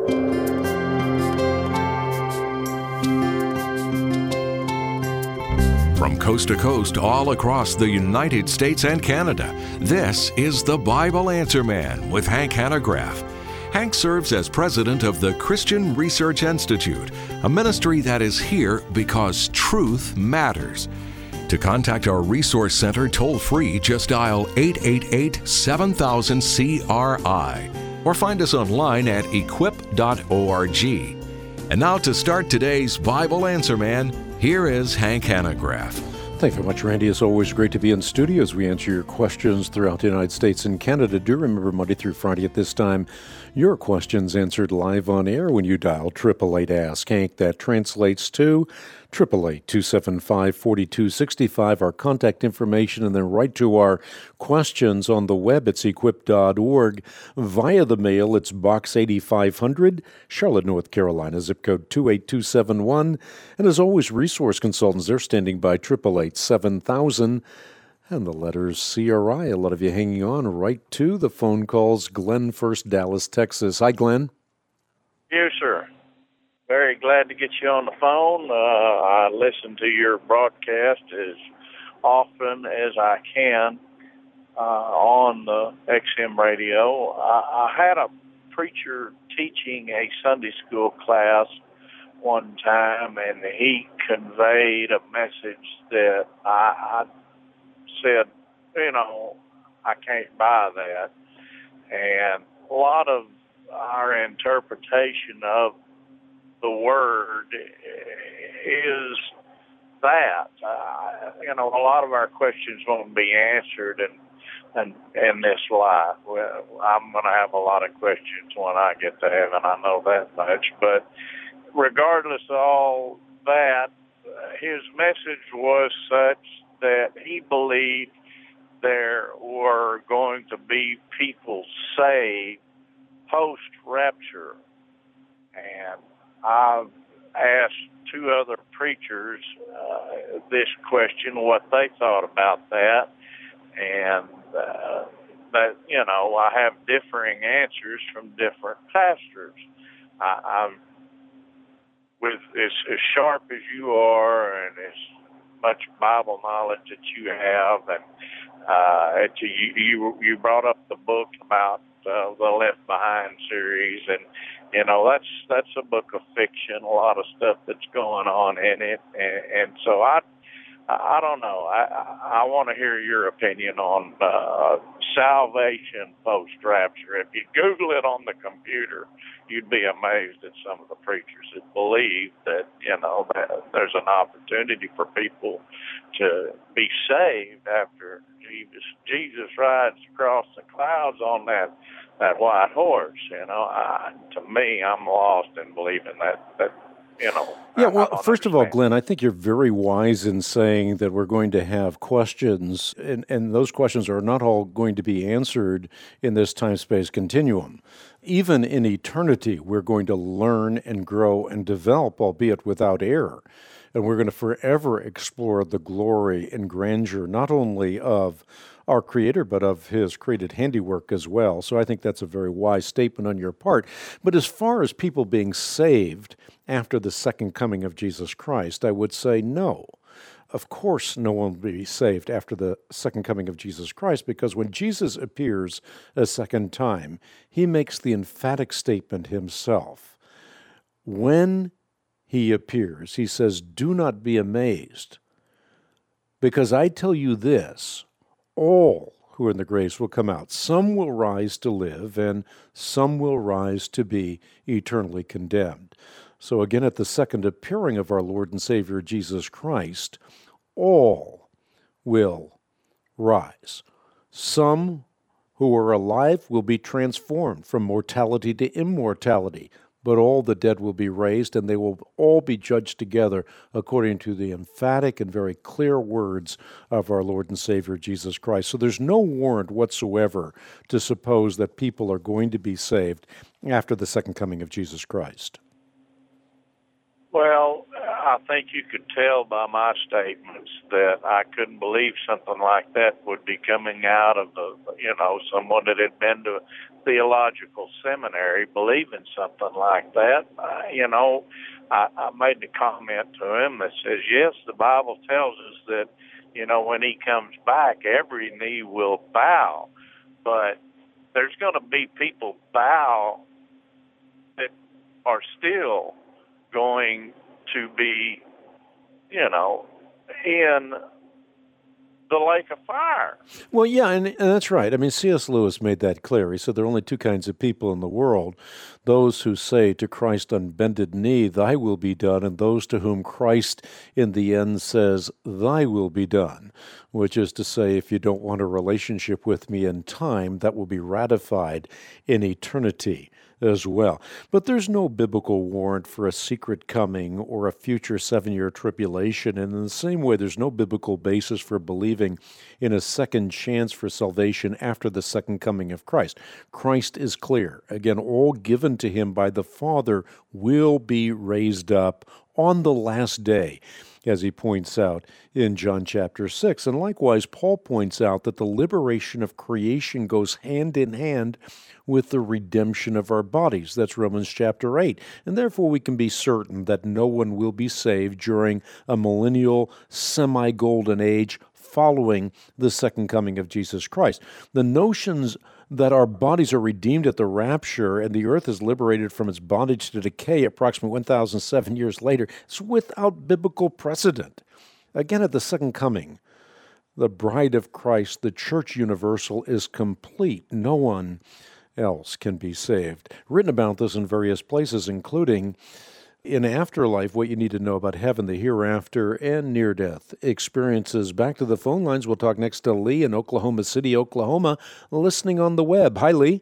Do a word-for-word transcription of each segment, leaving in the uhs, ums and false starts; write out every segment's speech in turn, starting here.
From coast to coast, all across the United States and Canada, this is the Bible Answer Man with Hank Hanegraaff. Hank serves as president of the Christian Research Institute, a ministry that is here because truth matters. To contact our resource center toll-free, just dial eight eight eight, seven thousand, C R I or find us online at equip dot org. And now to start today's Bible Answer Man, here is Hank Hanegraaff. Thank you very much, Randy. It's always great to be in studio as we answer your questions throughout the United States and Canada. Do remember Monday through Friday at this time, your questions answered live on air when you dial eight eight eight, ask Hank. That translates to eight eight eight, two seven five, four two six five, our contact information, and then write to our questions on the web. It's equip dot org. Via the mail, it's Box eighty-five hundred, Charlotte, North Carolina, zip code two eight two seven one. And as always, resource consultants, they're standing by, eight eight eight, seven thousand. And the letters C R I. A lot of you hanging on right to the phone calls. Glenn first, Dallas, Texas. Hi, Glenn. Yes, sir. Very glad to get you on the phone. Uh, I listen to your broadcast as often as I can uh, on the X M radio. I, I had a preacher teaching a Sunday school class one time, and he conveyed a message that I, I said, you know, I can't buy that. And a lot of our interpretation of the word is that. Uh, you know, a lot of our questions won't be answered in, in, in this life. Well, I'm going to have a lot of questions when I get to heaven, I know that much. But regardless of all that, his message was such that he believed there were going to be people saved post-rapture. And I've asked two other preachers uh, this question, what they thought about that. And uh, that, you know, I have differing answers from different pastors. I, I'm with as, as sharp as you are and as much Bible knowledge that you have, and uh, you, you you brought up the book about uh, the Left Behind series, and you know that's that's a book of fiction, a lot of stuff that's going on in it, and, and so I I don't know. I I, I want to hear your opinion on uh, salvation post rapture. If you Google it on the computer, you'd be amazed at some of the preachers that believe that, you know, that there's an opportunity for people to be saved after Jesus Jesus rides across the clouds on that that white horse. You know, I, to me, I'm lost in believing that that. You know, yeah, well, first understand. of all, Glenn, I think you're very wise in saying that we're going to have questions, and, and those questions are not all going to be answered in this time-space continuum. Even in eternity, we're going to learn and grow and develop, albeit without error. And we're going to forever explore the glory and grandeur, not only of our Creator, but of His created handiwork as well. So I think that's a very wise statement on your part. But as far as people being saved after the second coming of Jesus Christ, I would say no. Of course, no one will be saved after the second coming of Jesus Christ, because when Jesus appears a second time, He makes the emphatic statement Himself. When He appears, He says, "Do not be amazed, because I tell you this, all who are in the graves will come out. Some will rise to live, and some will rise to be eternally condemned." So again, at the second appearing of our Lord and Savior Jesus Christ, all will rise. Some who are alive will be transformed from mortality to immortality, but all the dead will be raised, and they will all be judged together according to the emphatic and very clear words of our Lord and Savior Jesus Christ. So there's no warrant whatsoever to suppose that people are going to be saved after the second coming of Jesus Christ. Well, I think you could tell by my statements that I couldn't believe something like that would be coming out of the, you know, someone that had been to theological seminary believing something like that. Uh, you know, I, I made the comment to him that says, yes, the Bible tells us that, you know, when he comes back, every knee will bow, but there's going to be people bow that are still going to be, you know, in the lake of fire. Well, yeah, and, and that's right. I mean, C S. Lewis made that clear. He said there are only two kinds of people in the world: those who say to Christ on bended knee, thy will be done, and those to whom Christ in the end says, thy will be done, which is to say, if you don't want a relationship with me in time, that will be ratified in eternity as well. But there's no biblical warrant for a secret coming or a future seven-year tribulation, and in the same way, there's no biblical basis for believing in a second chance for salvation after the second coming of Christ. Christ is clear. Again, all given to him by the Father will be raised up on the last day, as he points out in John chapter six. And likewise, Paul points out that the liberation of creation goes hand in hand with the redemption of our bodies. That's Romans chapter eight. And therefore we can be certain that no one will be saved during a millennial, semi-golden age following the second coming of Jesus Christ. The notions that our bodies are redeemed at the rapture and the earth is liberated from its bondage to decay approximately one thousand seven years later is without biblical precedent. Again, at the second coming, the bride of Christ, the church universal, is complete. No one else can be saved. Written about this in various places, including in Afterlife, What You Need to Know About Heaven, the Hereafter, and Near-Death Experiences. Back to the phone lines. We'll talk next to Lee in Oklahoma City, Oklahoma, listening on the web. Hi, Lee.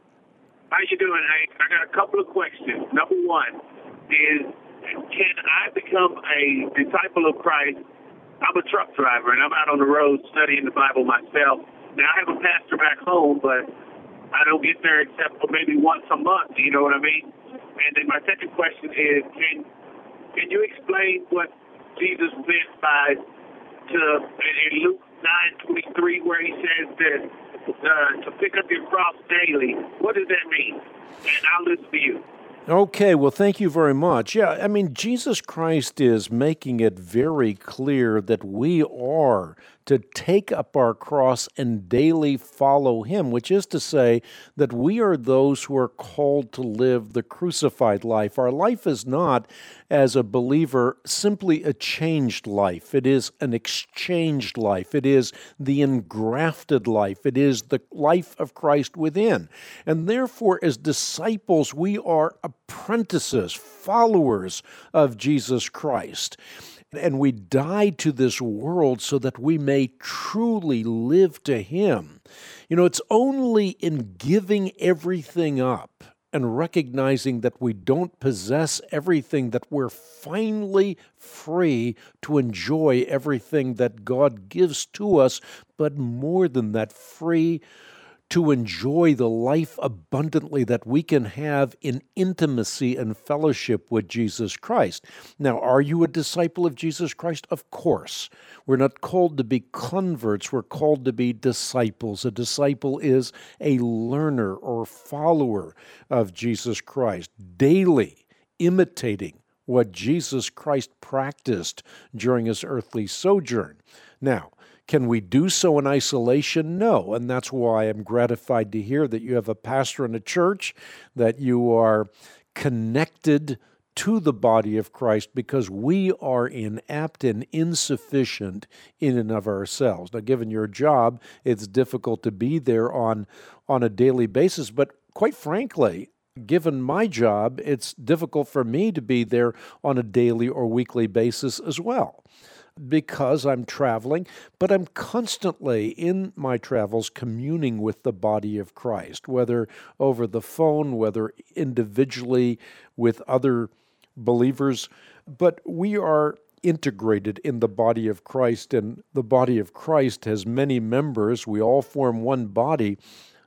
How you doing, Hank? I got a couple of questions. Number one is, can I become a disciple of Christ? I'm a truck driver, and I'm out on the road studying the Bible myself. Now, I have a pastor back home, but I don't get there except for maybe once a month. You know what I mean? And then my second question is, can can you explain what Jesus meant by to in Luke nine twenty three, where he says that uh, to pick up your cross daily? What does that mean? And I'll listen to you. Okay, well, thank you very much. Yeah, I mean, Jesus Christ is making it very clear that we are to take up our cross and daily follow him, which is to say that we are those who are called to live the crucified life. Our life is not, as a believer, simply a changed life. It is an exchanged life. It is the engrafted life. It is the life of Christ within. And therefore, as disciples, we are apprentices, followers of Jesus Christ. And we die to this world so that we may truly live to him. You know, it's only in giving everything up and recognizing that we don't possess everything that we're finally free to enjoy everything that God gives to us, but more than that, free to enjoy the life abundantly that we can have in intimacy and fellowship with Jesus Christ. Now, are you a disciple of Jesus Christ? Of course. We're not called to be converts. We're called to be disciples. A disciple is a learner or follower of Jesus Christ, daily imitating what Jesus Christ practiced during his earthly sojourn. Now, can we do so in isolation? No, and that's why I'm gratified to hear that you have a pastor in a church, that you are connected to the body of Christ, because we are inapt and insufficient in and of ourselves. Now, given your job, it's difficult to be there on, on a daily basis, but quite frankly, given my job, it's difficult for me to be there on a daily or weekly basis as well, because I'm traveling, but I'm constantly in my travels communing with the body of Christ, whether over the phone, whether individually with other believers. But we are integrated in the body of Christ, and the body of Christ has many members. We all form one body,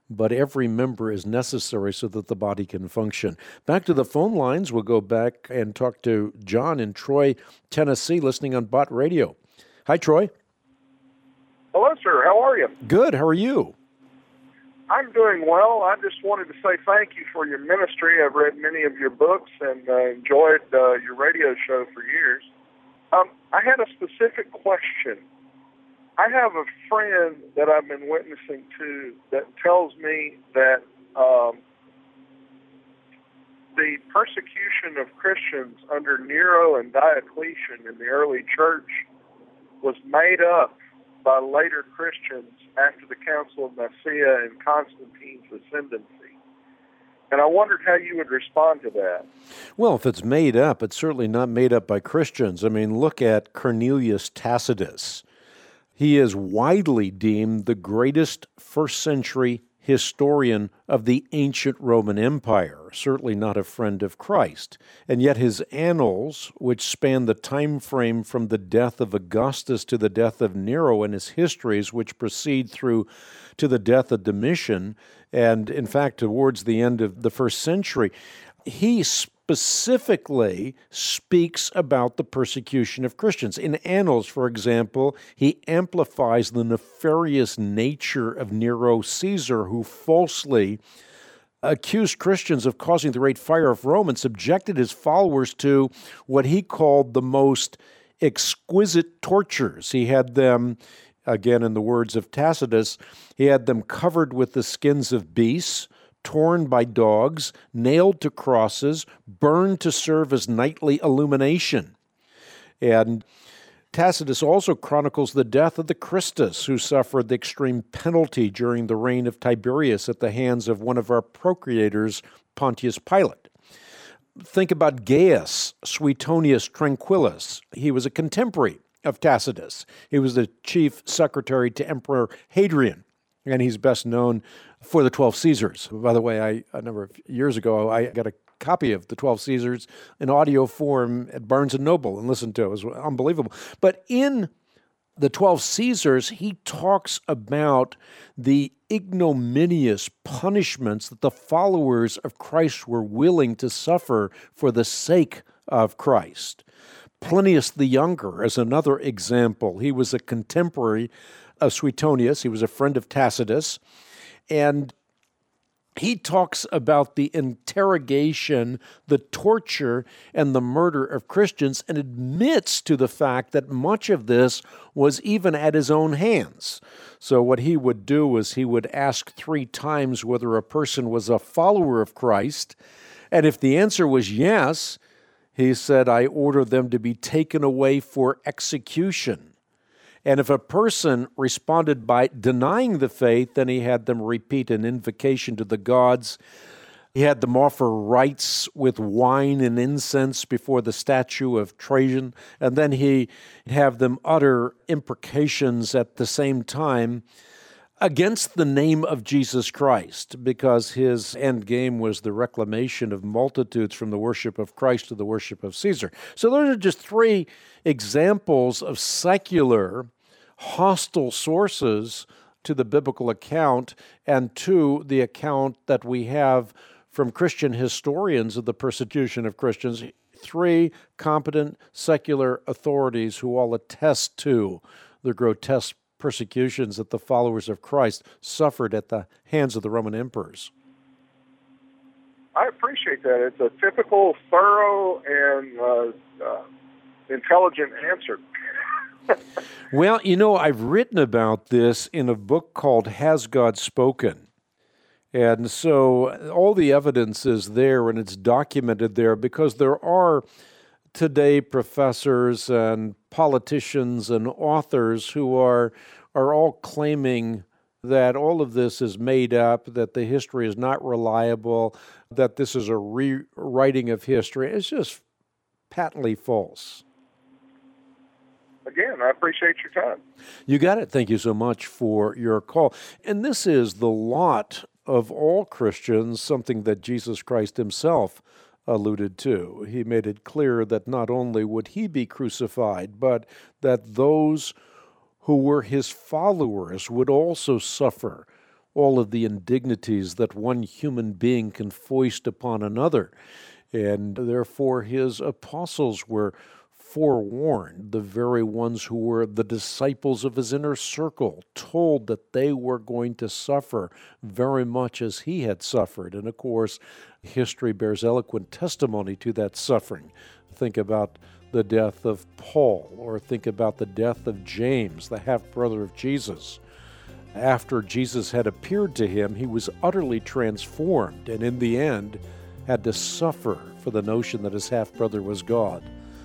but every member is necessary so that the body can function. Back to the phone lines. We'll go back and talk to John in Troy, Tennessee, listening on Bott Radio. Hi, Troy. Hello, sir. How are you? Good. How are you? I'm doing well. I just wanted to say thank you for your ministry. I've read many of your books and uh, enjoyed uh, your radio show for years. Um, I had a specific question. I have a friend that I've been witnessing to that tells me that um, the persecution of Christians under Nero and Diocletian in the early church was made up by later Christians after the Council of Nicaea and Constantine's ascendancy. And I wondered how you would respond to that. Well, if it's made up, it's certainly not made up by Christians. I mean, look at Cornelius Tacitus. He is widely deemed the greatest first-century historian of the ancient Roman Empire, certainly not a friend of Christ. And yet his annals, which span the time frame from the death of Augustus to the death of Nero, and his histories, which proceed through to the death of Domitian, and in fact towards the end of the first century, he specifically speaks about the persecution of Christians. In Annals, for example, he amplifies the nefarious nature of Nero Caesar, who falsely accused Christians of causing the great fire of Rome and subjected his followers to what he called the most exquisite tortures. He had them, again in the words of Tacitus, he had them covered with the skins of beasts, torn by dogs, nailed to crosses, burned to serve as nightly illumination. And Tacitus also chronicles the death of the Christus, who suffered the extreme penalty during the reign of Tiberius at the hands of one of our procurators, Pontius Pilate. Think about Gaius Suetonius Tranquillus. He was a contemporary of Tacitus. He was the chief secretary to Emperor Hadrian, and he's best known for the twelve Caesars. By the way, I, a number of years ago, I got a copy of the twelve Caesars in audio form at Barnes and Noble and listened to it. It was unbelievable. But in the twelve Caesars, he talks about the ignominious punishments that the followers of Christ were willing to suffer for the sake of Christ. Plinius the Younger is another example. He was a contemporary of Suetonius. He was a friend of Tacitus. And he talks about the interrogation, the torture, and the murder of Christians, and admits to the fact that much of this was even at his own hands. So what he would do was he would ask three times whether a person was a follower of Christ, and if the answer was yes, he said, I order them to be taken away for execution. And if a person responded by denying the faith, then he had them repeat an invocation to the gods. He had them offer rites with wine and incense before the statue of Trajan, and then he'd have them utter imprecations at the same time against the name of Jesus Christ, because his end game was the reclamation of multitudes from the worship of Christ to the worship of Caesar. So those are just three examples of secular hostile sources to the biblical account and to the account that we have from Christian historians of the persecution of Christians. Three competent secular authorities who all attest to the grotesque persecutions that the followers of Christ suffered at the hands of the Roman emperors. I appreciate that. It's a typical, thorough, and uh, uh, intelligent answer. Well, you know, I've written about this in a book called Has God Spoken? And so all the evidence is there and it's documented there because there are today professors and politicians and authors who are are all claiming that all of this is made up, that the history is not reliable, that this is a rewriting of history. It's just patently false. Again, I appreciate your time. You got it. Thank you so much for your call. And this is the lot of all Christians, something that Jesus Christ himself alluded to. He made it clear that not only would he be crucified, but that those who were his followers would also suffer all of the indignities that one human being can foist upon another. And therefore his apostles were forewarned, the very ones who were the disciples of his inner circle, told that they were going to suffer very much as he had suffered. And of course, history bears eloquent testimony to that suffering. Think about the death of Paul, or think about the death of James, the half-brother of Jesus. After Jesus had appeared to him, he was utterly transformed, and in the end had to suffer for the notion that his half-brother was God.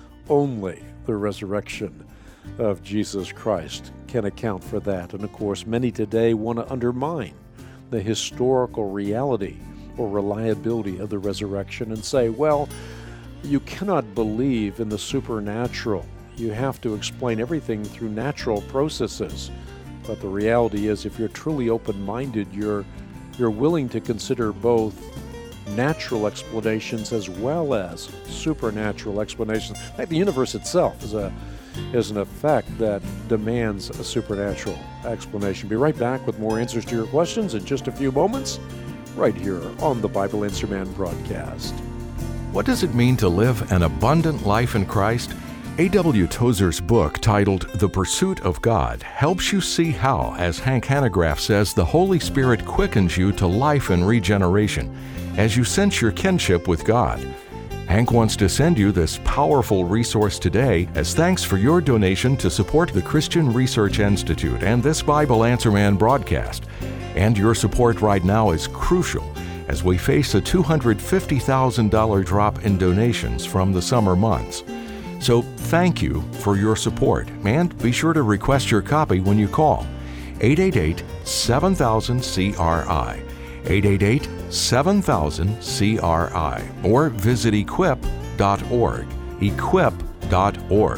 Only the resurrection of Jesus Christ can account for that. And of course, many today want to undermine the historical reality or reliability of the resurrection and say, well, you cannot believe in the supernatural. You have to explain everything through natural processes. But the reality is, if you're truly open-minded, you're you're willing to consider both natural explanations as well as supernatural explanations. In fact, the universe itself is a is an effect that demands a supernatural explanation. Be right back with more answers to your questions in just a few moments, right here on the Bible Answer Man broadcast. What does it mean to live an abundant life in Christ? A W Tozer's book, titled The Pursuit of God, helps you see how, as Hank Hanegraaff says, the Holy Spirit quickens you to life and regeneration as you sense your kinship with God. Hank wants to send you this powerful resource today as thanks for your donation to support the Christian Research Institute and this Bible Answer Man broadcast. And your support right now is crucial as we face a two hundred fifty thousand dollars drop in donations from the summer months. So thank you for your support, and be sure to request your copy when you call eight eight eight, seven thousand, C R I, eight eight eight, seven thousand, C R I, or visit equip dot org, equip dot org.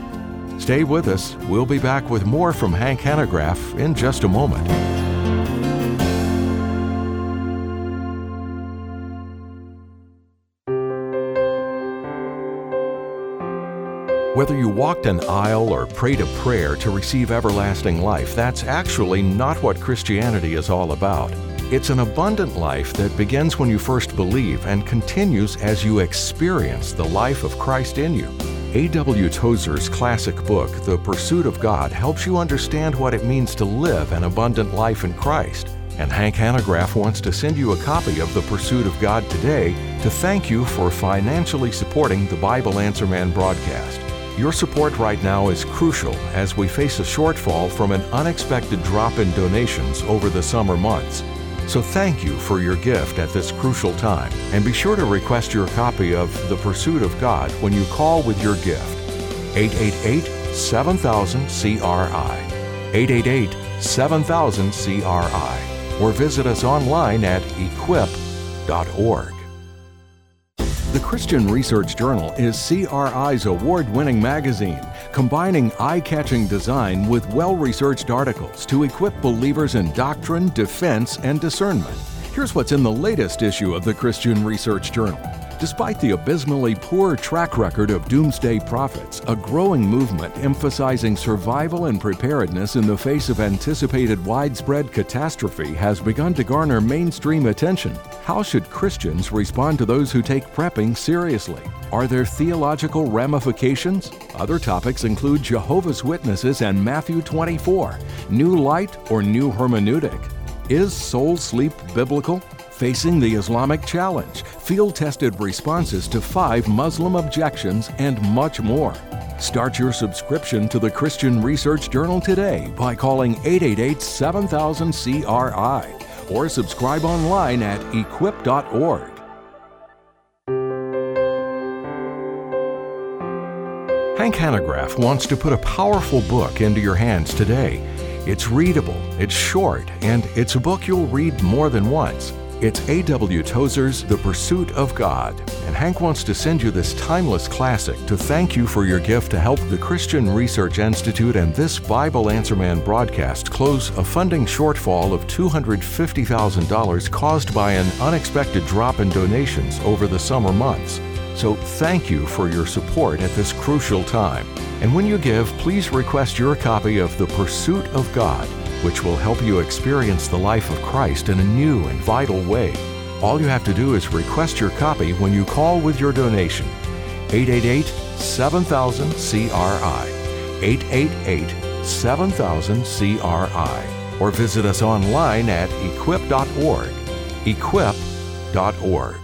Stay with us. We'll be back with more from Hank Hanegraaff in just a moment. Whether you walked an aisle or prayed a prayer to receive everlasting life, that's actually not what Christianity is all about. It's an abundant life that begins when you first believe and continues as you experience the life of Christ in you. A W Tozer's classic book, The Pursuit of God, helps you understand what it means to live an abundant life in Christ. And Hank Hanegraaff wants to send you a copy of The Pursuit of God today to thank you for financially supporting the Bible Answer Man broadcast. Your support right now is crucial as we face a shortfall from an unexpected drop in donations over the summer months. So thank you for your gift at this crucial time, and be sure to request your copy of The Pursuit of God when you call with your gift. eight eight eight, seven thousand, C R I, eight eight eight, seven thousand, C R I, or visit us online at equip dot org. The Christian Research Journal is C R I's award-winning magazine, combining eye-catching design with well-researched articles to equip believers in doctrine, defense, and discernment. Here's what's in the latest issue of the Christian Research Journal. Despite the abysmally poor track record of doomsday prophets, a growing movement emphasizing survival and preparedness in the face of anticipated widespread catastrophe has begun to garner mainstream attention. How should Christians respond to those who take prepping seriously? Are there theological ramifications? Other topics include Jehovah's Witnesses and Matthew twenty-four, New Light or New Hermeneutic. Is soul sleep biblical? Facing the Islamic challenge, field-tested responses to five Muslim objections, and much more. Start your subscription to the Christian Research Journal today by calling eight eight eight, seven thousand, C R I or subscribe online at equip dot org. Hank Hanegraaff wants to put a powerful book into your hands today. It's readable, it's short, and it's a book you'll read more than once. It's A W Tozer's The Pursuit of God, and Hank wants to send you this timeless classic to thank you for your gift to help the Christian Research Institute and this Bible Answer Man broadcast close a funding shortfall of two hundred fifty thousand dollars caused by an unexpected drop in donations over the summer months. So thank you for your support at this crucial time. And when you give, please request your copy of The Pursuit of God which will help you experience the life of Christ in a new and vital way. All you have to do is request your copy when you call with your donation. eight eight eight, seven thousand, C R I. eight eight eight, seven thousand, C R I. Or visit us online at equip dot org. equip dot org.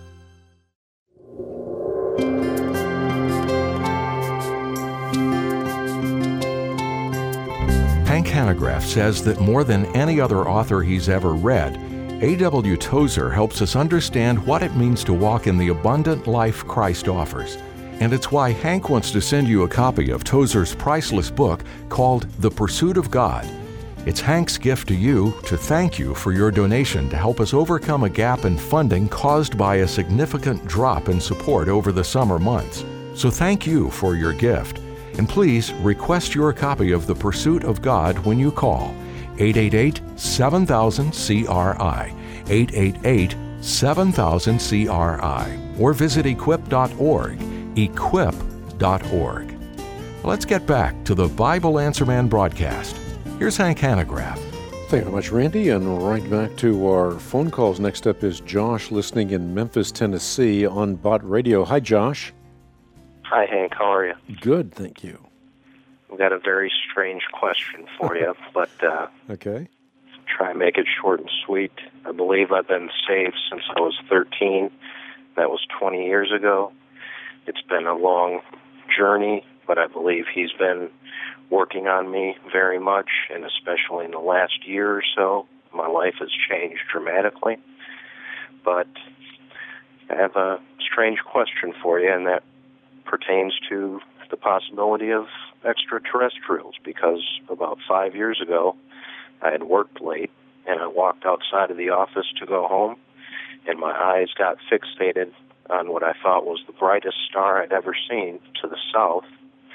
Hank Hanegraaff says that more than any other author he's ever read, A W Tozer helps us understand what it means to walk in the abundant life Christ offers. And it's why Hank wants to send you a copy of Tozer's priceless book called The Pursuit of God. It's Hank's gift to you to thank you for your donation to help us overcome a gap in funding caused by a significant drop in support over the summer months. So thank you for your gift. And please request your copy of The Pursuit of God when you call eight eight eight, seven thousand, C R I, eight eight eight, seven thousand, C R I, or visit equip dot org, equip dot org. Let's get back to the Bible Answer Man broadcast. Here's Hank Hanegraaff. Thank you very much, Randy. And right back to our phone calls. Next up is Josh, listening in Memphis, Tennessee on Bott Radio. Hi, Josh. Hi, Hank. How are you? Good, thank you. I've got a very strange question for you, but uh, okay. Try and make it short and sweet. I believe I've been saved since I was thirteen. That was twenty years ago. It's been a long journey, but I believe he's been working on me very much, and especially in the last year or so, my life has changed dramatically. But I have a strange question for you, and that pertains to the possibility of extraterrestrials, because about five years ago, I had worked late, and I walked outside of the office to go home, and my eyes got fixated on what I thought was the brightest star I'd ever seen to the south,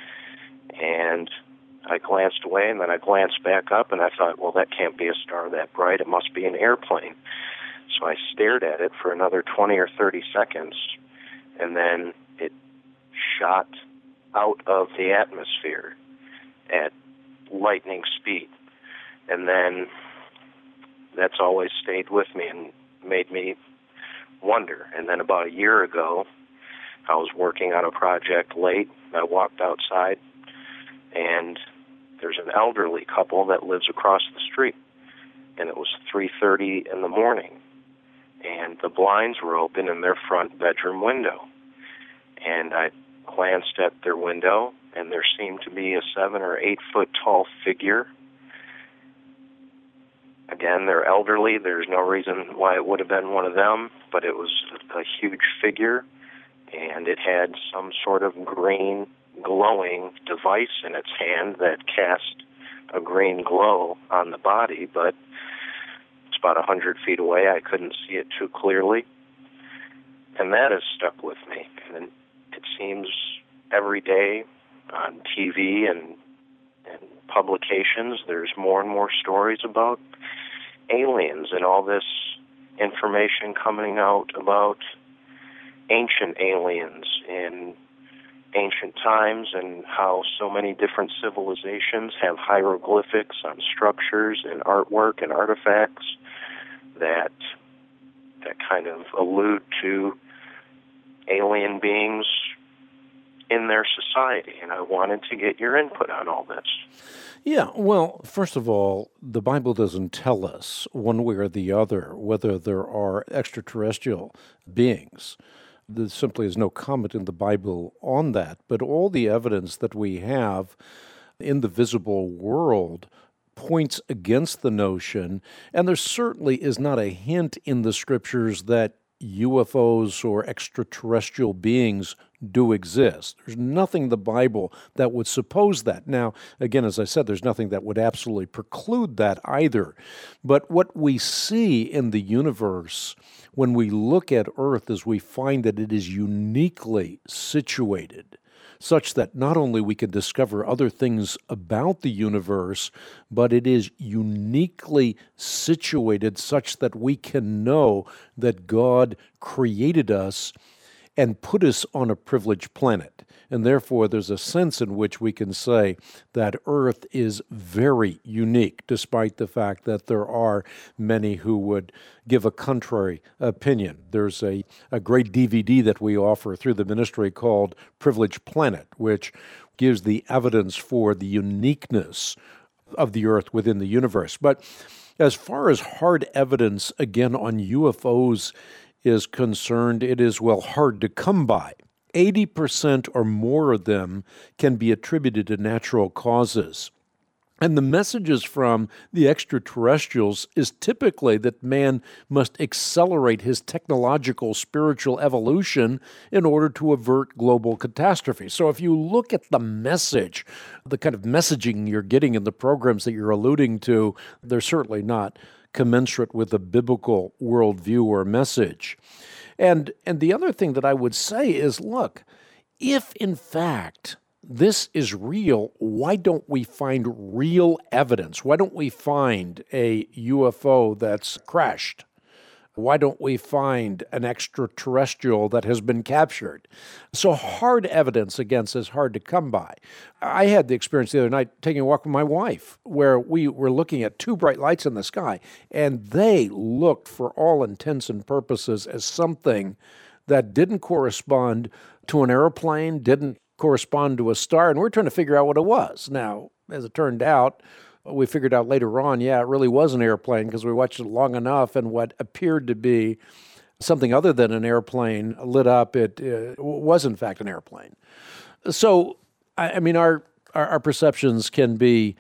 and I glanced away, and then I glanced back up, and I thought, well, that can't be a star that bright. It must be an airplane. So I stared at it for another twenty or thirty seconds, and then it shot out of the atmosphere at lightning speed. And then that's always stayed with me and made me wonder. And then about a year ago, I was working on a project late. I walked outside, and there's an elderly couple that lives across the street. And it was three thirty in the morning, and the blinds were open in their front bedroom window. And I glanced at their window, and there seemed to be a seven or eight foot tall figure. Again, they're elderly. There's no reason why it would have been one of them, but it was a huge figure, and it had some sort of green glowing device in its hand that cast a green glow on the body, but it's about a hundred feet away. I couldn't see it too clearly, and that has stuck with me. And it seems every day on T V and, and publications, there's more and more stories about aliens and all this information coming out about ancient aliens in ancient times, and how so many different civilizations have hieroglyphics on structures and artwork and artifacts that that kind of allude to alien beings in their society. And I wanted to get your input on all this. Yeah, well, first of all, the Bible doesn't tell us one way or the other whether there are extraterrestrial beings. There simply is no comment in the Bible on that. But all the evidence that we have in the visible world points against the notion, and there certainly is not a hint in the Scriptures that U F Os or extraterrestrial beings do exist. There's nothing in the Bible that would suppose that. Now, again, as I said, there's nothing that would absolutely preclude that either. But what we see in the universe when we look at Earth is we find that it is uniquely situated, such that not only we can discover other things about the universe, but it is uniquely situated such that we can know that God created us and put us on a privileged planet. And therefore, there's a sense in which we can say that Earth is very unique, despite the fact that there are many who would give a contrary opinion. There's a, a great D V D that we offer through the ministry called Privileged Planet, which gives the evidence for the uniqueness of the Earth within the universe. But as far as hard evidence, again, on U F Os is concerned, it is, well, hard to come by. eighty percent or more of them can be attributed to natural causes. And the messages from the extraterrestrials is typically that man must accelerate his technological, spiritual evolution in order to avert global catastrophe. So if you look at the message, the kind of messaging you're getting in the programs that you're alluding to, they're certainly not commensurate with a biblical worldview or message. And, and the other thing that I would say is, look, if in fact this is real, why don't we find real evidence? Why don't we find a U F O that's crashed? Why don't we find an extraterrestrial that has been captured? So hard evidence against is hard to come by. I had the experience the other night taking a walk with my wife where we were looking at two bright lights in the sky, and they looked, for all intents and purposes, as something that didn't correspond to an airplane, didn't correspond to a star, and we're trying to figure out what it was. Now, as it turned out, we figured out later on, yeah, it really was an airplane because we watched it long enough, and what appeared to be something other than an airplane lit up, it uh, was in fact an airplane. So, I, I mean, our, our our perceptions can be,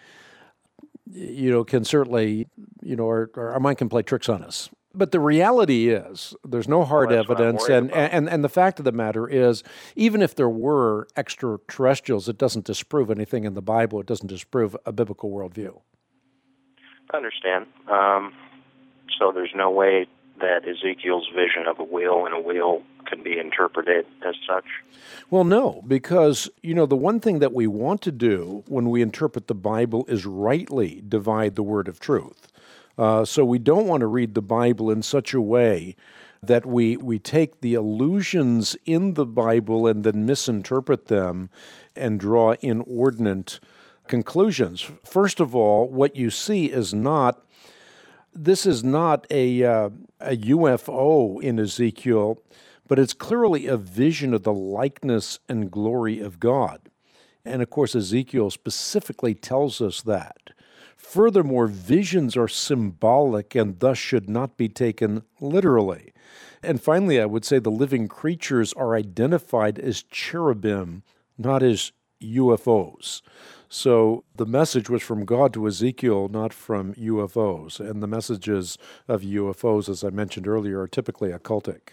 you know, can certainly, you know, our, our mind can play tricks on us. But the reality is there's no hard well, evidence, and, and, and the fact of the matter is, even if there were extraterrestrials, it doesn't disprove anything in the Bible. It doesn't disprove a biblical worldview. I understand. Um, so there's no way that Ezekiel's vision of a wheel and a wheel can be interpreted as such? Well, no, because, you know, the one thing that we want to do when we interpret the Bible is rightly divide the word of truth. Uh, so we don't want to read the Bible in such a way that we, we take the allusions in the Bible and then misinterpret them and draw inordinate conclusions. First of all, what you see is not, this is not a, uh, a U F O in Ezekiel, but it's clearly a vision of the likeness and glory of God. And of course, Ezekiel specifically tells us that. Furthermore, visions are symbolic and thus should not be taken literally. And finally, I would say the living creatures are identified as cherubim, not as U F Os. So the message was from God to Ezekiel, not from U F Os. And the messages of U F Os, as I mentioned earlier, are typically occultic.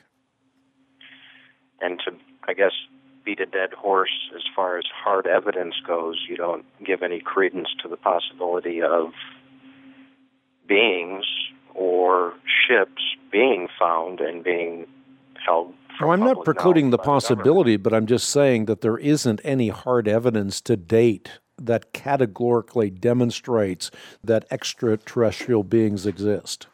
And to, I guess, beat a dead horse as far as hard evidence goes, you don't give any credence to the possibility of beings or ships being found and being held. Well, I'm not precluding the possibility, but I'm just saying that there isn't any hard evidence to date that categorically demonstrates that extraterrestrial beings exist.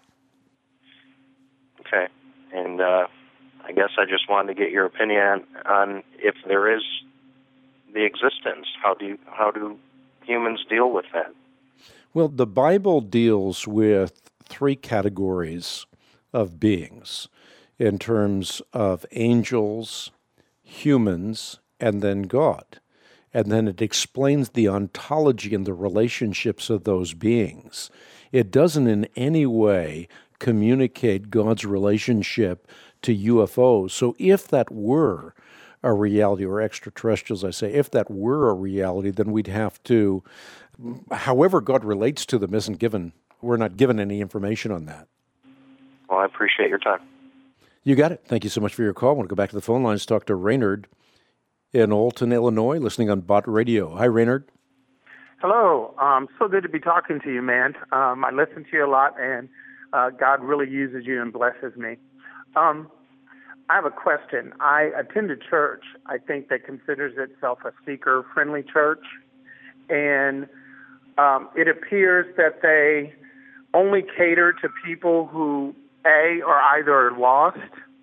Okay. And uh, I guess I just wanted to get your opinion on if there is the existence. How do you, how do humans deal with that? Well, the Bible deals with three categories of beings in terms of angels, humans, and then God. And then it explains the ontology and the relationships of those beings. It doesn't in any way communicate God's relationship to U F Os. So if that were a reality, or extraterrestrials, I say, if that were a reality, then we'd have to, however God relates to them isn't given, we're not given any information on that. Well, I appreciate your time. You got it. Thank you so much for your call. I want to go back to the phone lines, talk to Raynard in Alton, Illinois, listening on Bott Radio. Hi, Raynard. Hello. Um, so good to be talking to you, man. Um, I listen to you a lot, and uh, God really uses you and blesses me. Um, I have a question. I attend a church, I think, that considers itself a seeker-friendly church, and um, it appears that they only cater to people who, A, are either lost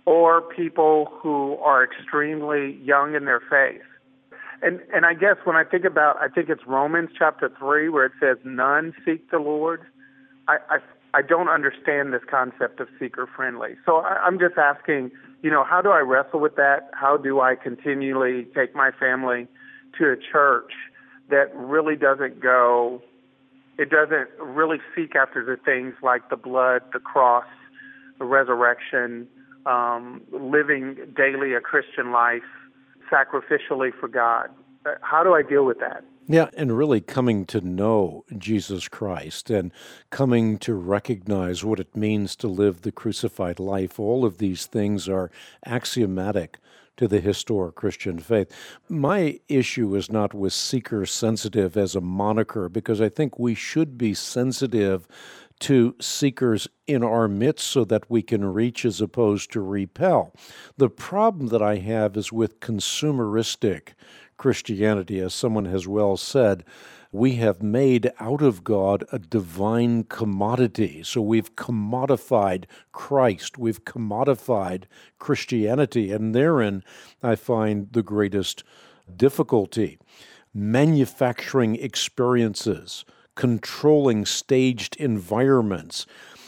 or people who are extremely young in their faith. And and I guess when I think about, I think it's Romans chapter three where it says, none seek the Lord. I, I, I don't understand this concept of seeker-friendly. So I, I'm just asking, you know, how do I wrestle with that? How do I continually take my family to a church that really doesn't go, it doesn't really seek after the things like the blood, the cross, the resurrection, um, living daily a Christian life sacrificially for God? How do I deal with that? Yeah, and really coming to know Jesus Christ and coming to recognize what it means to live the crucified life. All of these things are axiomatic to the historic Christian faith. My issue is not with seeker-sensitive as a moniker, because I think we should be sensitive to seekers in our midst so that we can reach as opposed to repel. The problem that I have is with consumeristic Christianity. As someone has well said, we have made out of God a divine commodity. So we've commodified Christ, we've commodified Christianity, and therein I find the greatest difficulty. Manufacturing experiences, controlling staged environments.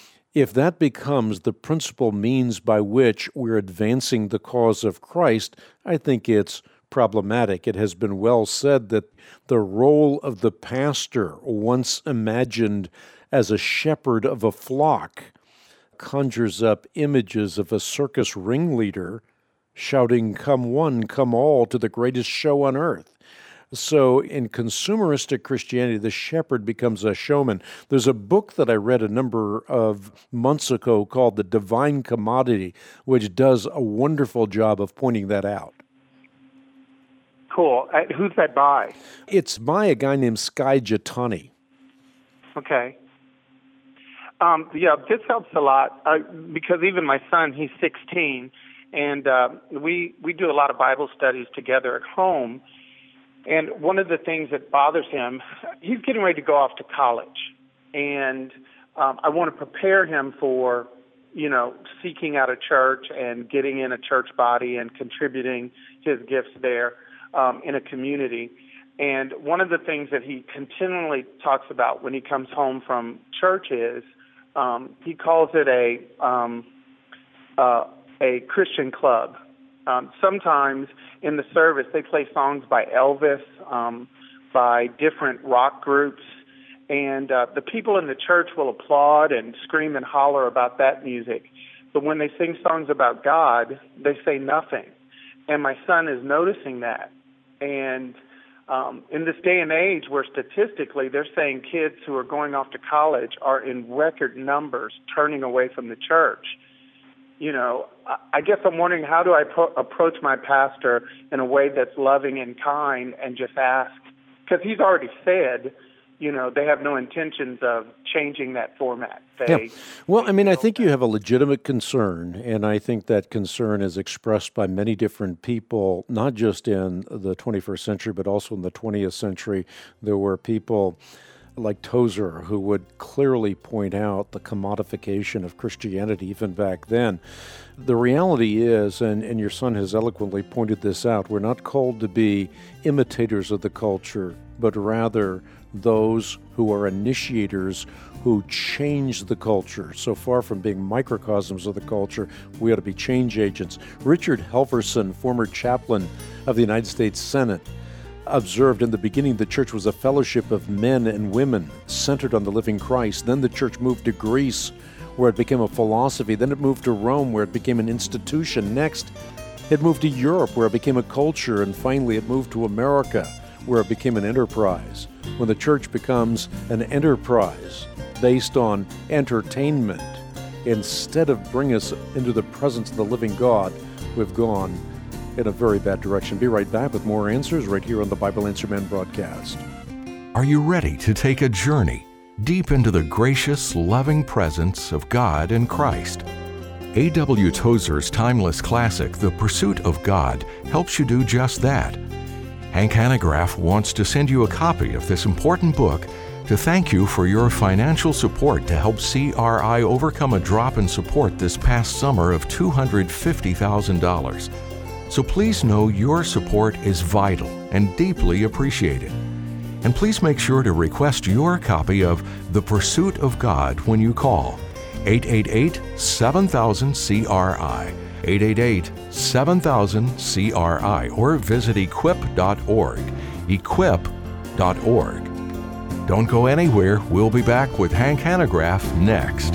If that becomes the principal means by which we're advancing the cause of Christ, I think it's problematic. It has been well said that the role of the pastor, once imagined as a shepherd of a flock, conjures up images of a circus ringleader shouting, "Come one, come all," to the greatest show on earth. So in consumeristic Christianity, the shepherd becomes a showman. There's a book that I read a number of months ago called The Divine Commodity, which does a wonderful job of pointing that out. Cool. Uh, who's that by? It's by a guy named Skye Jethani. Okay. Um, yeah, this helps a lot uh, because even my son, he's sixteen, and uh, we we do a lot of Bible studies together at home. And one of the things that bothers him, he's getting ready to go off to college, and um, I want to prepare him for, you know, seeking out a church and getting in a church body and contributing his gifts there. Um, in a community. And one of the things that he continually talks about when he comes home from church is um, he calls it a um, uh, a Christian club. Um, sometimes in the service they play songs by Elvis, um, by different rock groups, and uh, the people in the church will applaud and scream and holler about that music. But when they sing songs about God, they say nothing. And my son is noticing that. And um, in this day and age where statistically they're saying kids who are going off to college are in record numbers turning away from the church, you know, I, I guess I'm wondering, how do I pro- approach my pastor in a way that's loving and kind and just ask, because he's already said, you know, they have no intentions of changing that format. They, yeah. Well, I mean, I think you have a legitimate concern, and I think that concern is expressed by many different people, not just in the twenty-first century, but also in the twentieth century. There were people like Tozer who would clearly point out the commodification of Christianity even back then. The reality is, and, and your son has eloquently pointed this out, we're not called to be imitators of the culture, but rather those who are initiators who change the culture. So far from being microcosms of the culture, we ought to be change agents. Richard Helverson, former chaplain of the United States Senate, observed in the beginning the church was a fellowship of men and women centered on the living Christ. Then the church moved to Greece, where it became a philosophy. Then it moved to Rome, where it became an institution. Next, it moved to Europe, where it became a culture. And finally, it moved to America, where it became an enterprise. When the church becomes an enterprise based on entertainment, instead of bringing us into the presence of the living God, we've gone in a very bad direction. Be right back with more answers right here on the Bible Answer Man broadcast. Are you ready to take a journey deep into the gracious, loving presence of God and Christ? A W Tozer's timeless classic, The Pursuit of God, helps you do just that. Hank Hanegraaff wants to send you a copy of this important book to thank you for your financial support to help C R I overcome a drop in support this past summer of two hundred fifty thousand dollars. So please know your support is vital and deeply appreciated. And please make sure to request your copy of The Pursuit of God when you call eight eight eight, seven thousand, C R I, eight eight eight, seven thousand, C R I, or visit equip dot org, equip dot org. Don't go anywhere. We'll be back with Hank Hanegraaff next.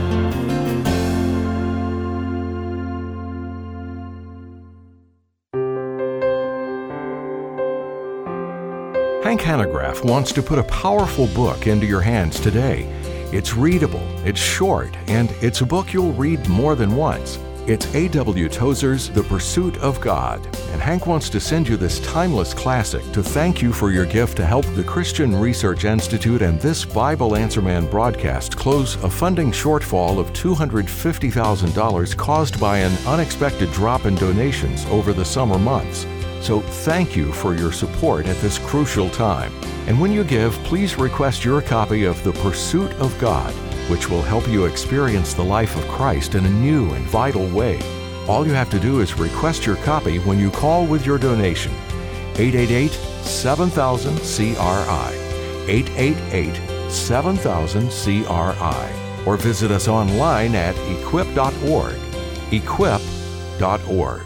Hank Hanegraaff wants to put a powerful book into your hands today. It's readable, it's short, and it's a book you'll read more than once. It's A W Tozer's The Pursuit of God, and Hank wants to send you this timeless classic to thank you for your gift to help the Christian Research Institute and this Bible Answer Man broadcast close a funding shortfall of two hundred fifty thousand dollars caused by an unexpected drop in donations over the summer months. So thank you for your support at this crucial time. And when you give, please request your copy of The Pursuit of God, which will help you experience the life of Christ in a new and vital way. All you have to do is request your copy when you call with your donation. eight eight eight, seven thousand, C R I, eight eight eight, seven thousand, C R I, or visit us online at equip dot org, equip dot org.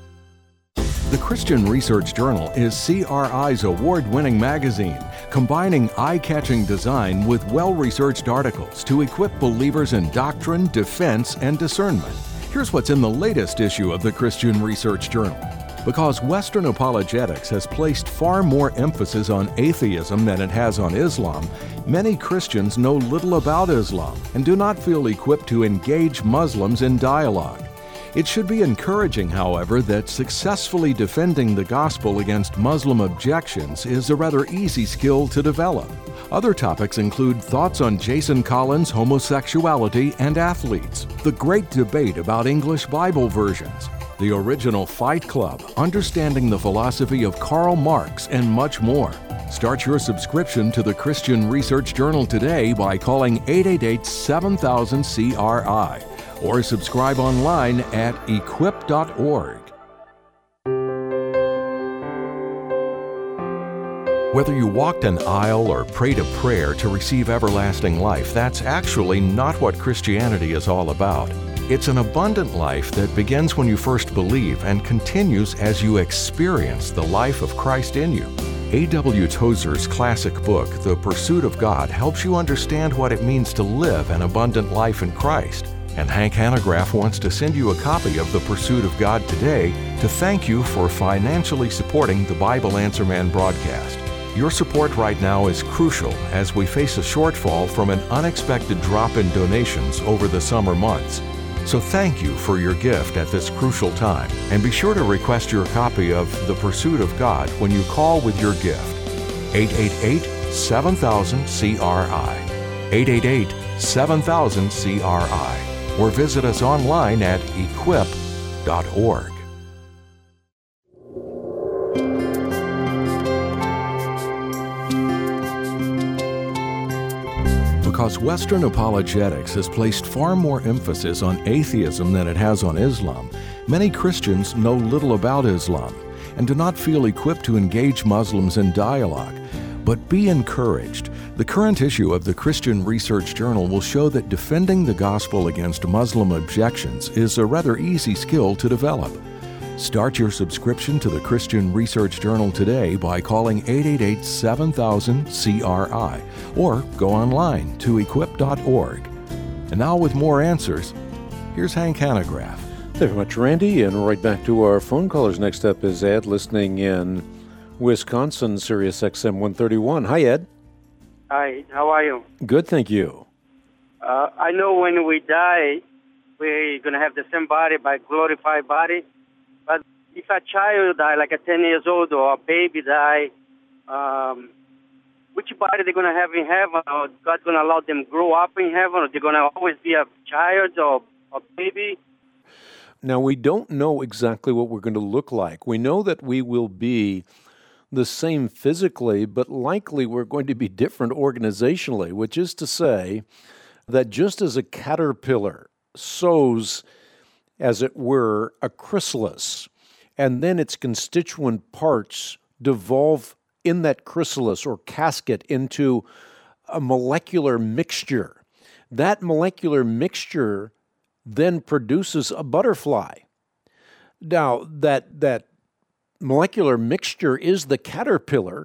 The Christian Research Journal is C R I's award-winning magazine, combining eye-catching design with well-researched articles to equip believers in doctrine, defense, and discernment. Here's what's in the latest issue of the Christian Research Journal. Because Western apologetics has placed far more emphasis on atheism than it has on Islam, many Christians know little about Islam and do not feel equipped to engage Muslims in dialogue. It should be encouraging, however, that successfully defending the gospel against Muslim objections is a rather easy skill to develop. Other topics include thoughts on Jason Collins' homosexuality and athletes, the great debate about English Bible versions, the original Fight Club, understanding the philosophy of Karl Marx, and much more. Start your subscription to the Christian Research Journal today by calling eight eight eight, seven thousand, C R I. Or subscribe online at equip dot org. Whether you walked an aisle or prayed a prayer to receive everlasting life, that's actually not what Christianity is all about. It's an abundant life that begins when you first believe and continues as you experience the life of Christ in you. A W Tozer's classic book, The Pursuit of God, helps you understand what it means to live an abundant life in Christ. And Hank Hanegraaff wants to send you a copy of The Pursuit of God today to thank you for financially supporting the Bible Answer Man broadcast. Your support right now is crucial as we face a shortfall from an unexpected drop in donations over the summer months. So thank you for your gift at this crucial time, and be sure to request your copy of The Pursuit of God when you call with your gift. eight eight eight, seven thousand, C R I, eight eight eight, seven thousand, C R I. Or visit us online at equip dot org. Because Western apologetics has placed far more emphasis on atheism than it has on Islam, many Christians know little about Islam and do not feel equipped to engage Muslims in dialogue. But be encouraged. The current issue of the Christian Research Journal will show that defending the gospel against Muslim objections is a rather easy skill to develop. Start your subscription to the Christian Research Journal today by calling eight eight eight, seven thousand, C R I or go online to equip dot org. And now with more answers, here's Hank Hanegraaff. Thank you very much, Randy. And right back to our phone callers. Next up is Ed, listening in Wisconsin, Sirius X M one thirty-one. Hi, Ed. Hi, how are you? Good, thank you. Uh, I know when we die, we're going to have the same body, by glorified body. But if a child die, like a ten years old, or a baby die, um, which body they're going to have in heaven? Or God's going to allow them grow up in heaven? Or they're going to always be a child or a baby? Now, we don't know exactly what we're going to look like. We know that we will be the same physically, but likely we're going to be different organizationally, which is to say that just as a caterpillar sows, as it were, a chrysalis, and then its constituent parts devolve in that chrysalis or casket into a molecular mixture. That molecular mixture then produces a butterfly. Now, that, that molecular mixture is the caterpillar,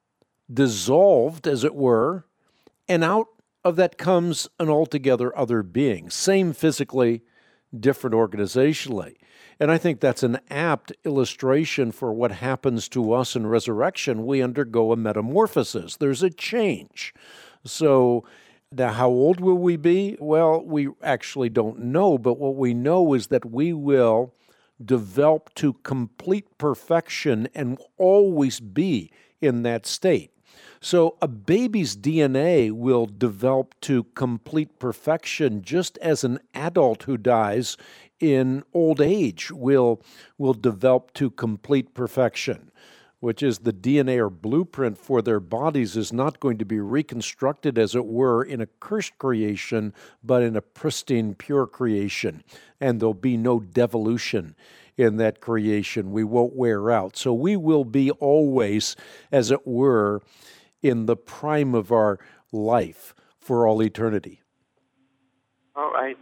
dissolved, as it were, and out of that comes an altogether other being, same physically, different organizationally. And I think that's an apt illustration for what happens to us in resurrection. We undergo a metamorphosis. There's a change. So now how old will we be? Well, we actually don't know, but what we know is that we will develop to complete perfection and always be in that state. So a baby's D N A will develop to complete perfection just as an adult who dies in old age will, will develop to complete perfection, which is the D N A or blueprint for their bodies is not going to be reconstructed, as it were, in a cursed creation, but in a pristine, pure creation. And there'll be no devolution in that creation. We won't wear out. So we will be always, as it were, in the prime of our life for all eternity. All right.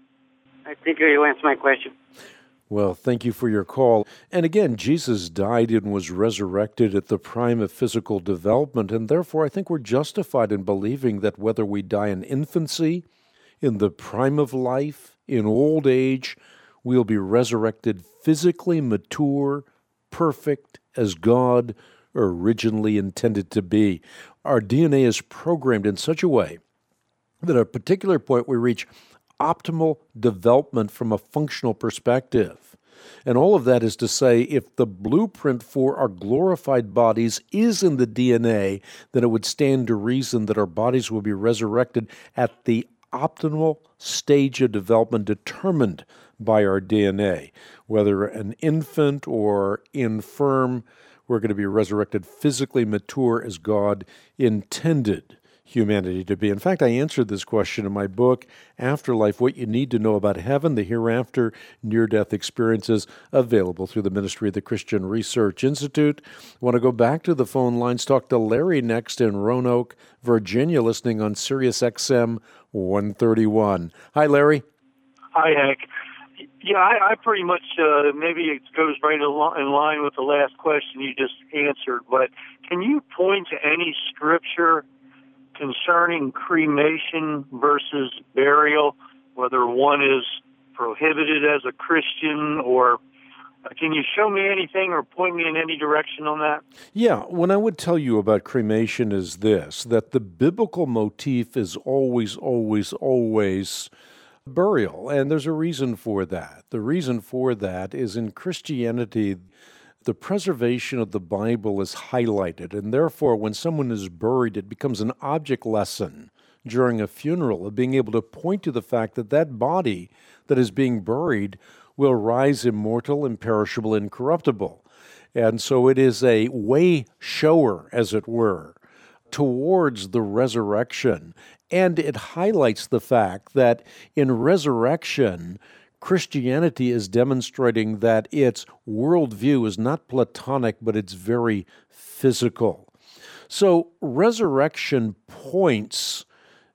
I think you answered my question. Well, thank you for your call. And again, Jesus died and was resurrected at the prime of physical development, and therefore I think we're justified in believing that whether we die in infancy, in the prime of life, in old age, we'll be resurrected physically mature, perfect, as God originally intended to be. Our D N A is programmed in such a way that at a particular point we reach optimal development from a functional perspective. And all of that is to say, if the blueprint for our glorified bodies is in the D N A, then it would stand to reason that our bodies will be resurrected at the optimal stage of development determined by our D N A. Whether an infant or infirm, we're going to be resurrected physically mature as God intended humanity to be. In fact, I answered this question in my book, Afterlife, What You Need to Know About Heaven, the Hereafter, Near-Death Experiences, available through the Ministry of the Christian Research Institute. I want to go back to the phone lines, talk to Larry next in Roanoke, Virginia, listening on Sirius X M one thirty-one. Hi, Larry. Hi, Hank. Yeah, I, I pretty much, uh, maybe it goes right in line with the last question you just answered, but can you point to any scripture concerning cremation versus burial, whether one is prohibited as a Christian, or uh, can you show me anything or point me in any direction on that? Yeah, what I would tell you about cremation is this, that the biblical motif is always, always, always burial, and there's a reason for that. The reason for that is in Christianity, the preservation of the Bible is highlighted, and therefore when someone is buried, it becomes an object lesson during a funeral of being able to point to the fact that that body that is being buried will rise immortal, imperishable, incorruptible. And so it is a way shower, as it were, towards the resurrection. And it highlights the fact that in resurrection, Christianity is demonstrating that its worldview is not Platonic, but it's very physical. So resurrection points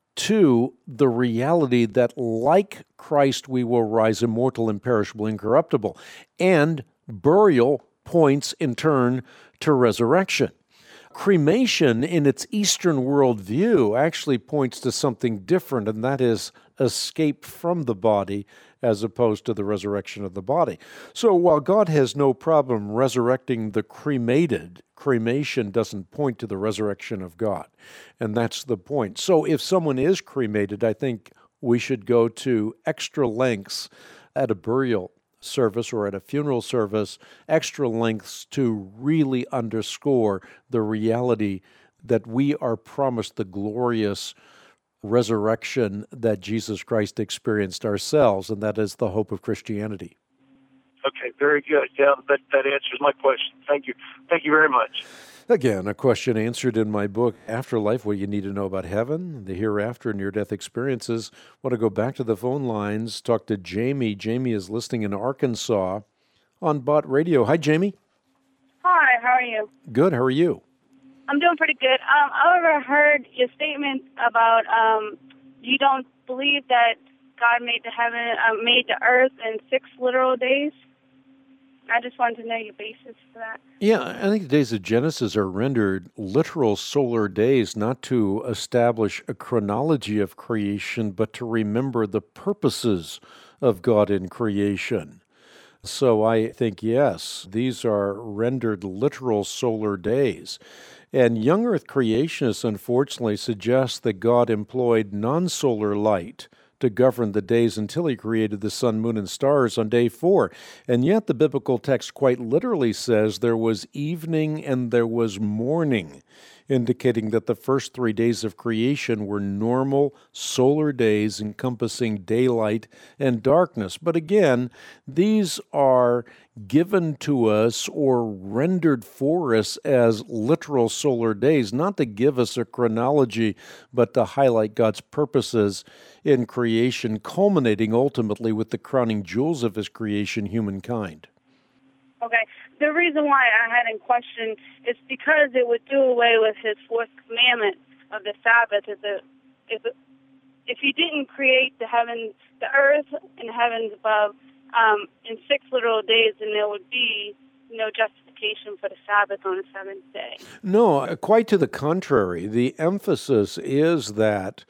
to the reality that like Christ we will rise immortal, imperishable, incorruptible. And burial points in turn to resurrection. Cremation, in its Eastern worldview, actually points to something different, and that is escape from the body as opposed to the resurrection of the body. So while God has no problem resurrecting the cremated, cremation doesn't point to the resurrection of God, and that's the point. So if someone is cremated, I think we should go to extra lengths at a burial service or at a funeral service, extra lengths to really underscore the reality that we are promised the glorious resurrection that Jesus Christ experienced ourselves, and that is the hope of Christianity. Okay, very good. Yeah, that, that answers my question. Thank you. Thank you very much. Again, a question answered in my book, Afterlife, What You Need to Know About Heaven, the Hereafter, and Near-Death Experiences. I want to go back to the phone lines, talk to Jamie. Jamie is listening in Arkansas on Bott Radio. Hi, Jamie. Hi, how are you? Good, how are you? I'm doing pretty good. Um, I overheard your statement about um, you don't believe that God made the heaven, uh, made the earth in six literal days. I just wanted to know your basis for that. Yeah, I think the days of Genesis are rendered literal solar days, not to establish a chronology of creation, but to remember the purposes of God in creation. So I think, yes, these are rendered literal solar days. And young Earth creationists, unfortunately, suggest that God employed non-solar light to govern the days until he created the sun, moon, and stars on day four. And yet the biblical text quite literally says there was evening and there was morning, indicating that the first three days of creation were normal solar days encompassing daylight and darkness. But again, these are given to us or rendered for us as literal solar days, not to give us a chronology, but to highlight God's purposes in creation, culminating ultimately with the crowning jewels of his creation, humankind. Okay. The reason why I had in question is because it would do away with his fourth commandment of the Sabbath. If the, if if he didn't create the heaven, the earth and the heavens above um, in six literal days, then there would be no justification for the Sabbath on the seventh day. No, quite to the contrary. The emphasis is that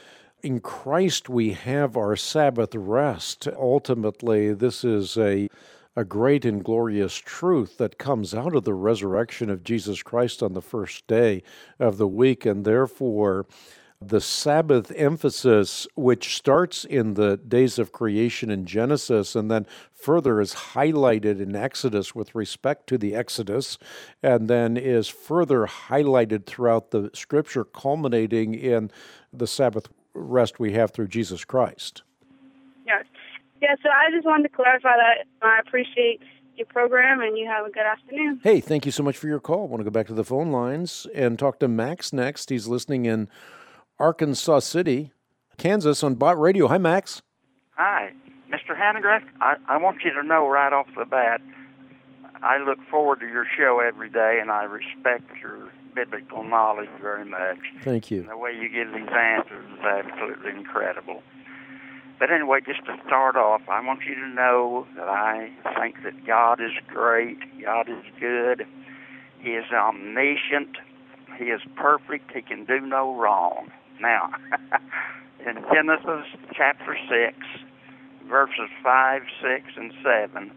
in Christ we have our Sabbath rest. Ultimately, this is a a great and glorious truth that comes out of the resurrection of Jesus Christ on the first day of the week, and therefore the Sabbath emphasis, which starts in the days of creation in Genesis and then further is highlighted in Exodus with respect to the Exodus, and then is further highlighted throughout the Scripture, culminating in the Sabbath rest we have through Jesus Christ. Yes. Yeah, so I just wanted to clarify that. I appreciate your program, and you have a good afternoon. Hey, thank you so much for your call. I want to go back to the phone lines and talk to Max next. He's listening in Arkansas City, Kansas on Bott Radio. Hi, Max. Hi. Mister Hanegraaff, I, I want you to know right off the bat, I look forward to your show every day, and I respect your biblical knowledge very much. Thank you. And the way you give these answers is absolutely incredible. But anyway, just to start off, I want you to know that I think that God is great, God is good, he is omniscient, he is perfect, he can do no wrong. Now, in Genesis chapter six, verses five, six, and seven,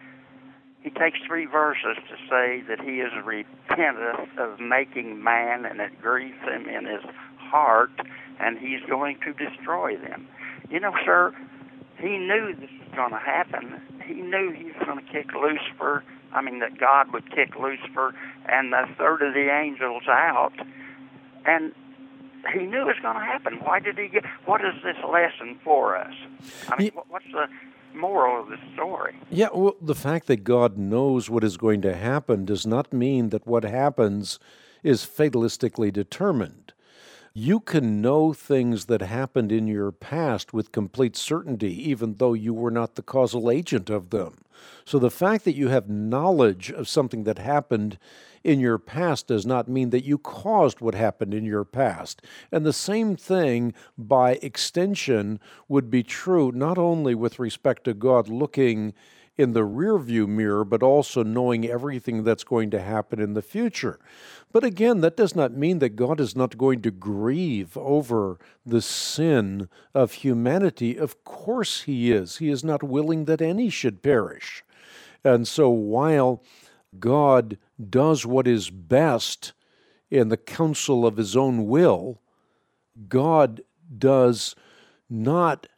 he takes three verses to say that he is repentant of making man, and it grieves him in his heart, and he's going to destroy them. You know, sir, he knew this was going to happen. He knew he was going to kick Lucifer, I mean, that God would kick Lucifer and a third of the angels out. And he knew it was going to happen. Why did he get, what is this lesson for us? I mean, yeah. What's the moral of the story? Yeah, well, the fact that God knows what is going to happen does not mean that what happens is fatalistically determined. You can know things that happened in your past with complete certainty, even though you were not the causal agent of them. So the fact that you have knowledge of something that happened in your past does not mean that you caused what happened in your past. And the same thing, by extension, would be true not only with respect to God looking in the rearview mirror, but also knowing everything that's going to happen in the future. But again, that does not mean that God is not going to grieve over the sin of humanity. Of course he is. He is not willing that any should perish. And so while God does what is best in the counsel of his own will, God does not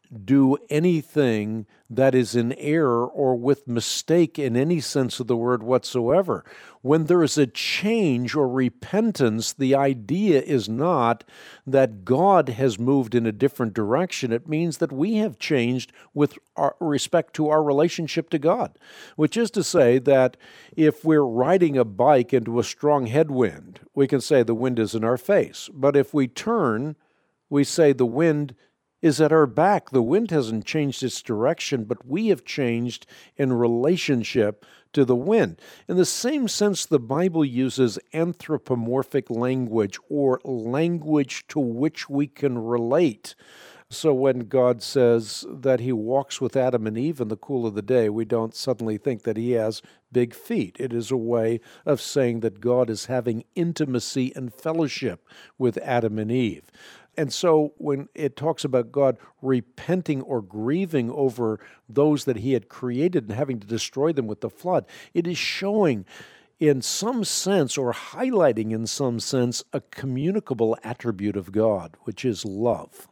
do anything that is in error or with mistake in any sense of the word whatsoever. When there is a change or repentance, the idea is not that God has moved in a different direction. It means that we have changed with our, respect to our relationship to God, which is to say that if we're riding a bike into a strong headwind, we can say the wind is in our face. But if we turn, we say the wind is at our back. The wind hasn't changed its direction, but we have changed in relationship to the wind. In the same sense, the Bible uses anthropomorphic language, or language to which we can relate. So when God says that he walks with Adam and Eve in the cool of the day, we don't suddenly think that he has big feet. It is a way of saying that God is having intimacy and fellowship with Adam and Eve. And so when it talks about God repenting or grieving over those that he had created and having to destroy them with the flood, it is showing in some sense, or highlighting in some sense, a communicable attribute of God, which is love.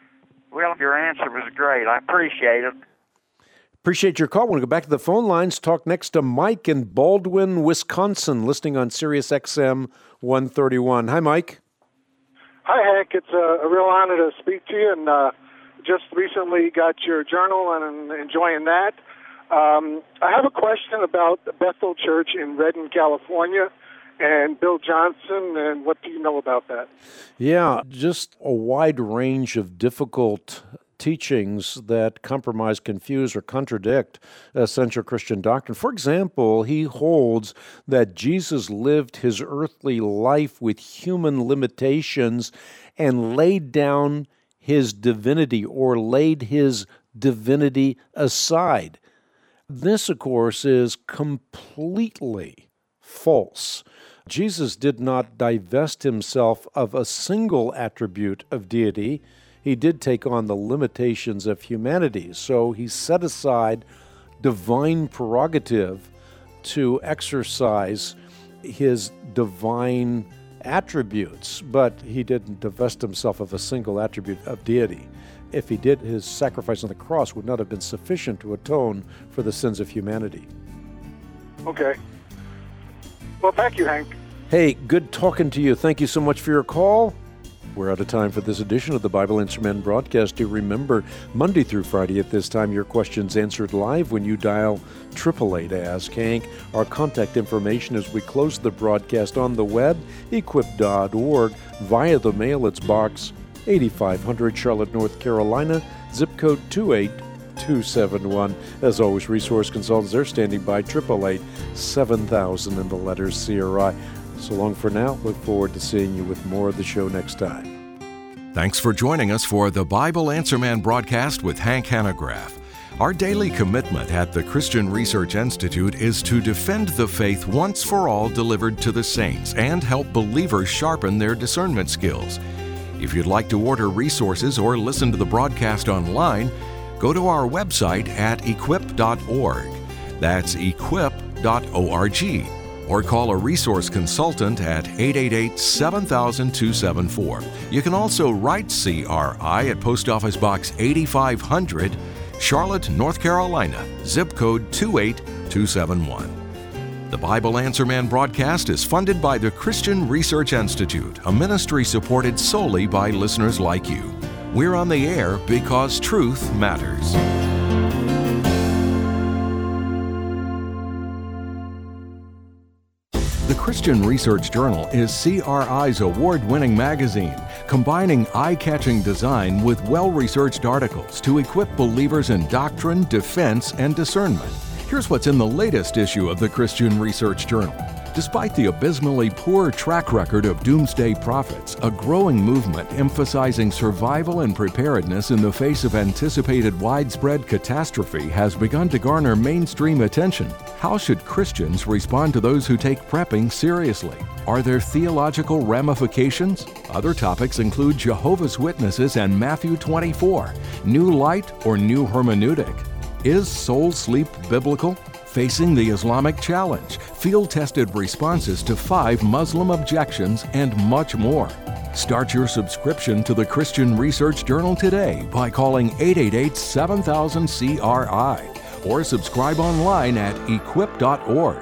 Well, your answer was great. I appreciate it. Appreciate your call. I want to go back to the phone lines. Talk next to Mike in Baldwin, Wisconsin, listening on Sirius X M one thirty-one. Hi, Mike. Hi, Hank. It's a, a real honor to speak to you, and uh, just recently got your journal and I'm enjoying that. Um, I have a question about the Bethel Church in Redden, California, and Bill Johnson, and what do you know about that? Yeah, just a wide range of difficult teachings that compromise, confuse, or contradict essential Christian doctrine. For example, he holds that Jesus lived his earthly life with human limitations and laid down his divinity, or laid his divinity aside. This, of course, is completely false. Jesus did not divest himself of a single attribute of deity. He did take on the limitations of humanity. So he set aside divine prerogative to exercise his divine attributes, but he didn't divest himself of a single attribute of deity. If he did, his sacrifice on the cross would not have been sufficient to atone for the sins of humanity. Okay. Well, thank you, Hank. Hey, good talking to you. Thank you so much for your call. We're out of time for this edition of the Bible Answer Man broadcast. Do remember, Monday through Friday at this time, your questions answered live when you dial triple A to Ask Hank. Our contact information as we close the broadcast on the web, equip dot org, via the mail. It's Box eighty-five hundred, Charlotte, North Carolina, zip code two eight two seven one. As always, resource consultants are standing by, triple eight seven thousand in the letters C R I. So long for now. Look forward to seeing you with more of the show next time. Thanks for joining us for the Bible Answer Man broadcast with Hank Hanegraaff. Our daily commitment at the Christian Research Institute is to defend the faith once for all delivered to the saints and help believers sharpen their discernment skills. If you'd like to order resources or listen to the broadcast online, go to our website at equip dot org. That's equip dot org. Or call a resource consultant at eight eight eight, seven thousand, two seven four. You can also write C R I at Post Office Box eighty-five hundred, Charlotte, North Carolina, zip code two eight two seven one. The Bible Answer Man broadcast is funded by the Christian Research Institute, a ministry supported solely by listeners like you. We're on the air because truth matters. The Christian Research Journal is C R I's award-winning magazine, combining eye-catching design with well-researched articles to equip believers in doctrine, defense, and discernment. Here's what's in the latest issue of the Christian Research Journal. Despite the abysmally poor track record of doomsday prophets, a growing movement emphasizing survival and preparedness in the face of anticipated widespread catastrophe has begun to garner mainstream attention. How should Christians respond to those who take prepping seriously? Are there theological ramifications? Other topics include Jehovah's Witnesses and Matthew twenty-four, New Light or New Hermeneutic. Is soul sleep biblical? Facing the Islamic challenge, field-tested responses to five Muslim objections, and much more. Start your subscription to the Christian Research Journal today by calling eight eight eight, seven thousand, C R I or subscribe online at equip dot org.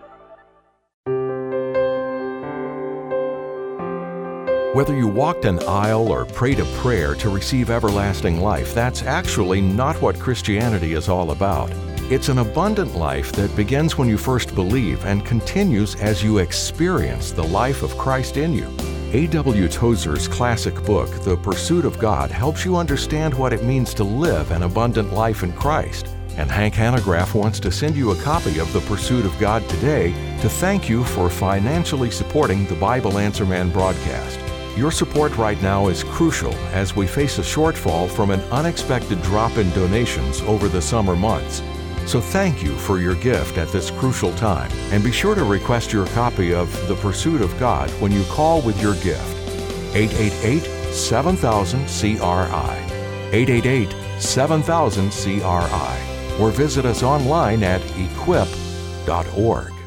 Whether you walked an aisle or prayed a prayer to receive everlasting life, that's actually not what Christianity is all about. It's an abundant life that begins when you first believe and continues as you experience the life of Christ in you. A W Tozer's classic book, The Pursuit of God, helps you understand what it means to live an abundant life in Christ. And Hank Hanegraaff wants to send you a copy of The Pursuit of God today to thank you for financially supporting the Bible Answer Man broadcast. Your support right now is crucial as we face a shortfall from an unexpected drop in donations over the summer months. So thank you for your gift at this crucial time, and be sure to request your copy of The Pursuit of God when you call with your gift. eight eight eight, seven thousand, C R I. eight eight eight, seven thousand, C R I. Or visit us online at equip dot org.